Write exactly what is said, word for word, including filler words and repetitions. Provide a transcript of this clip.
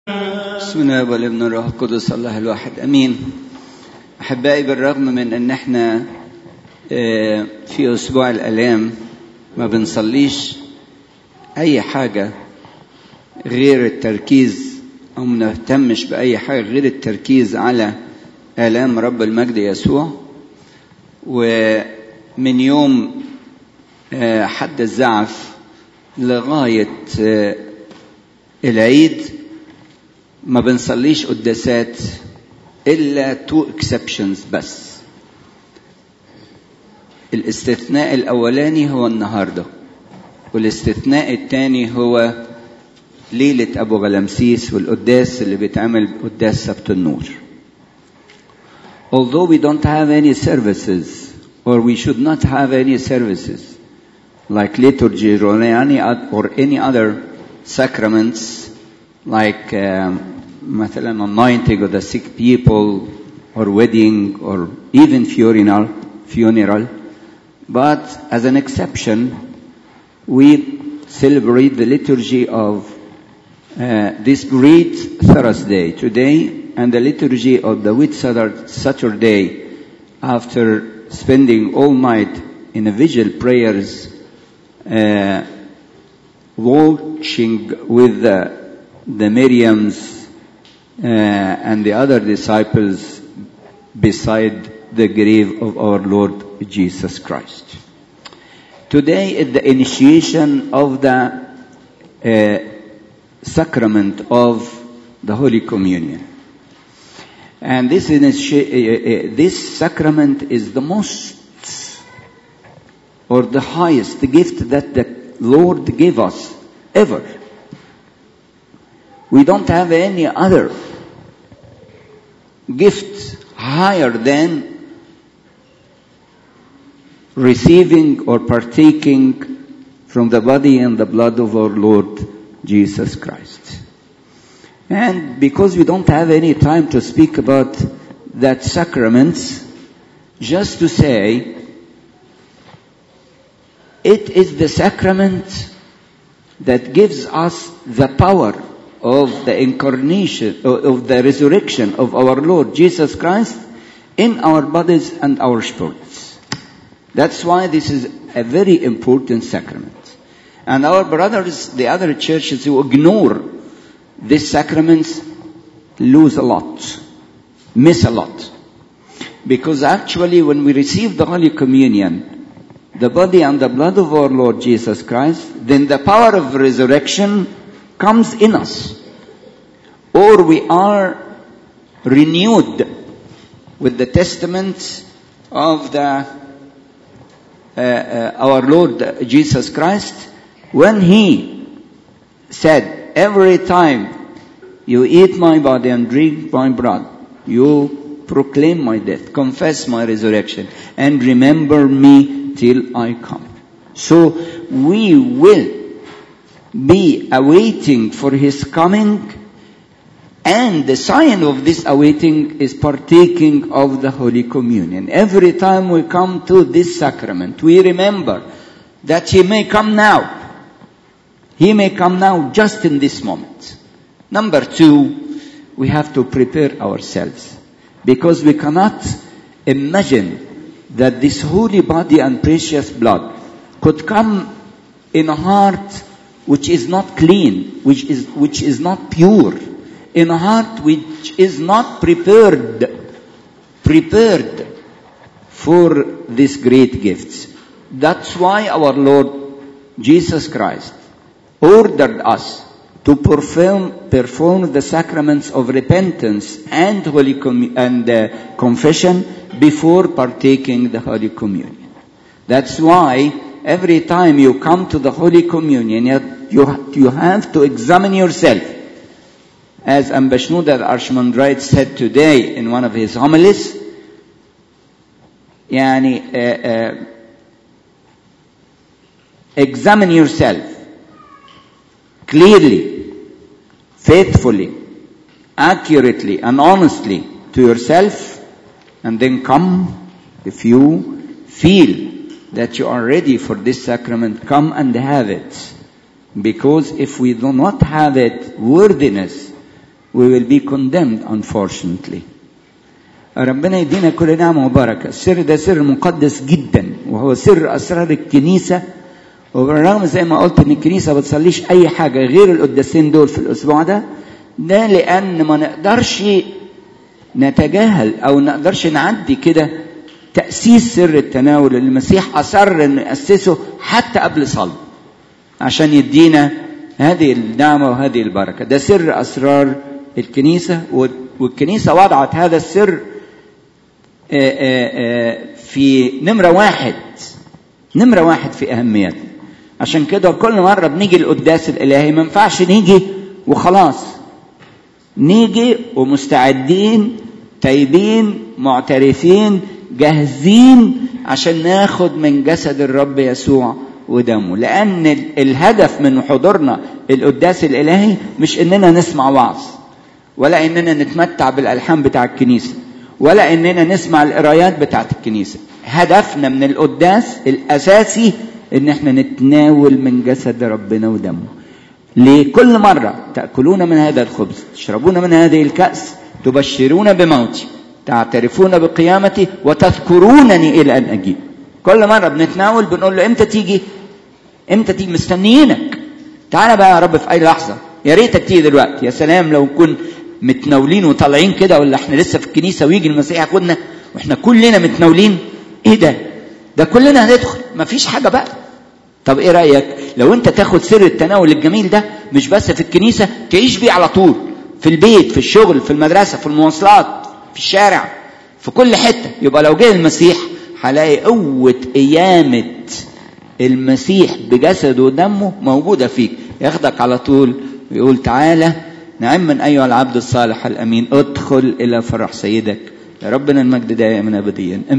بسم الله والابن الروح القدس الله الواحد امين. احبائي، بالرغم من ان احنا في اسبوع الالام ما بنصليش اي حاجه غير التركيز او ما نهتمش باي حاجه غير التركيز على الام رب المجد يسوع، ومن يوم حد الزعف لغايه العيد ما بنصليش قداسات إلا تو exceptions بس. الاستثناء الأولاني هو النهاردة، والاستثناء الثاني هو ليلة أبو غلمسيس والقداس اللي بيتعمل قداس سبت النور. Although we don't have any services, or we should not have any services like liturgy or any, or any other sacraments like um, مثلا anointing of the sick people or wedding or even funeral, funeral. But as an exception, we celebrate the liturgy of uh, this great Thursday today and the liturgy of the Whit Saturday after spending all night in a vigil prayers, uh, watching with the the Miriams uh, and the other disciples beside the grave of our Lord Jesus Christ. Today is the initiation of the uh, sacrament of the Holy Communion. And this, initi- uh, uh, this sacrament is the most or the highest gift that the Lord gave us ever. We don't have any other gift higher than receiving or partaking from the body and the blood of our Lord Jesus Christ. And because we don't have any time to speak about that sacrament, just to say, it is the sacrament that gives us the power of the incarnation, of the resurrection of our Lord Jesus Christ in our bodies and our spirits. That's why this is a very important sacrament. And our brothers, the other churches who ignore these sacraments, lose a lot, miss a lot. Because actually when we receive the Holy Communion, the body and the blood of our Lord Jesus Christ, then the power of resurrection comes in us, or we are renewed with the testament of the uh, uh, our Lord Jesus Christ, when He said, every time you eat my body and drink my blood, you proclaim my death, confess my resurrection, and remember me till I come. So we will be awaiting for His coming, and the sign of this awaiting is partaking of the Holy Communion. Every time we come to this sacrament, we remember that He may come now. He may come now just in this moment. Number two, we have to prepare ourselves, because we cannot imagine that this holy body and precious blood could come in a heart which is not clean, which is, which is not pure, in a heart which is not prepared, prepared for these great gifts. That's why our Lord Jesus Christ ordered us to perform, perform the sacraments of repentance and Holy Com- and uh, confession before partaking the Holy Communion. That's why every time you come to the Holy Communion, you, you have to examine yourself. As Ambashnudar Archimandrite said today in one of his homilies, yani, uh, uh, examine yourself clearly, faithfully, accurately, and honestly to yourself, and then come, if you feel that you are ready for this sacrament, come and have it. Because if we do not have it, worthiness we will be condemned unfortunately. ربنا يدينا كل نعمة وبركة. السر ده سر مقدس جدا، وهو سر أسرار الكنيسة. وبالرغم زي ما قلت ان الكنيسة ما بتصليش اي حاجة غير القداسين دول في الاسبوع ده، ده لان ما نقدرش نتجاهل او نقدرش نعدي كده تأسيس سر التناول اللي المسيح اصر انه يأسسه حتى قبل صلب عشان يدينا هذه النعمة وهذه البركة. ده سر اسرار الكنيسة، والكنيسة وضعت هذا السر في نمرة واحد نمرة واحد في أهميته. عشان كده كل مرة بنيجي القداس الإلهي ما ينفعش نيجي وخلاص، نيجي ومستعدين تايبين معترفين جاهزين عشان ناخد من جسد الرب يسوع ودمه. لأن الهدف من حضورنا القداس الإلهي مش إننا نسمع وعظ، ولا إننا نتمتع بالألحان بتاع الكنيسة، ولا إننا نسمع القرايات بتاعت الكنيسة. هدفنا من القداس الأساسي إن احنا نتناول من جسد ربنا ودمه. لكل مرة تأكلون من هذا الخبز، تشربون من هذه الكأس، تبشرون بموتي، تعترفون بقيامتي، وتذكرونني إلى أن أجيب. كل مرة بنتناول بنقول له امتى تيجي؟ امتى تيجي؟ مستنيينك. تعالى بقى يا رب في أي لحظة، يا ريتك تيجي دلوقتي. يا سلام لو كن متناولين وطالعين كده، ولا احنا لسه في الكنيسة ويجي المسيح ياخدنا واحنا كلنا متناولين. ايه ده؟ ده كلنا هندخل، مفيش حاجة بقى. طب ايه رأيك لو انت تاخد سر التناول الجميل ده مش بس في الكنيسة، تعيش بيه على طول في البيت، في الشغل، في المدرسة، في المواصلات، في الشارع، في كل حتة. يبقى لو جه المسيح هلاقي قوة قيامة المسيح بجسده ودمه موجودة فيك، ياخدك على طول ويقول تعالى نعما أيها العبد الصالح الأمين، ادخل إلى فرح سيدك. يا ربنا المجد دائما أبديا.